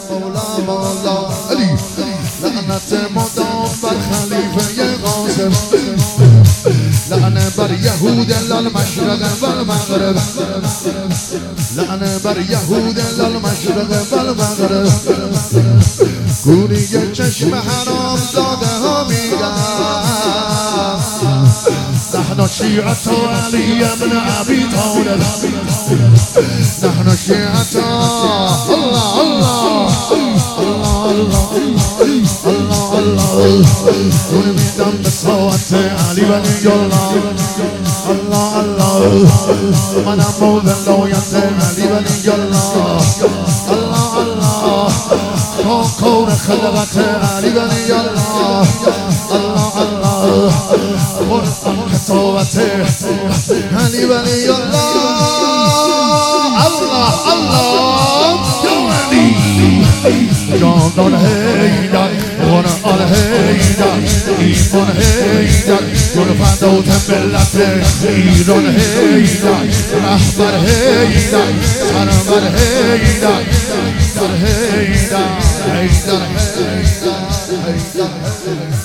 مولا علی لعنت مدام بر خلیفه قاسم لعنه بر یهود للمشرق والمغرب لعنه بر یهود للمشرق والمغرب گوری چشم حرام زاده ها میگن نحن شیعة علی ابن ابی طالب نحن شیعة الله الله الله الله الله دون میدم به صوت علی ولی الله الله الله منم موضع لایت علی ولی الله الله الله کون خلقت علی ولی الله الله الله قرآن کتابت علی ولی الله الله الله یا علی جاندان هیدر قرآن هیدر ایمان هیدر جون فدوت ملت ایران هیدر رهبر هیدر سرور هیدر هیدر هیدر هیدر هیدر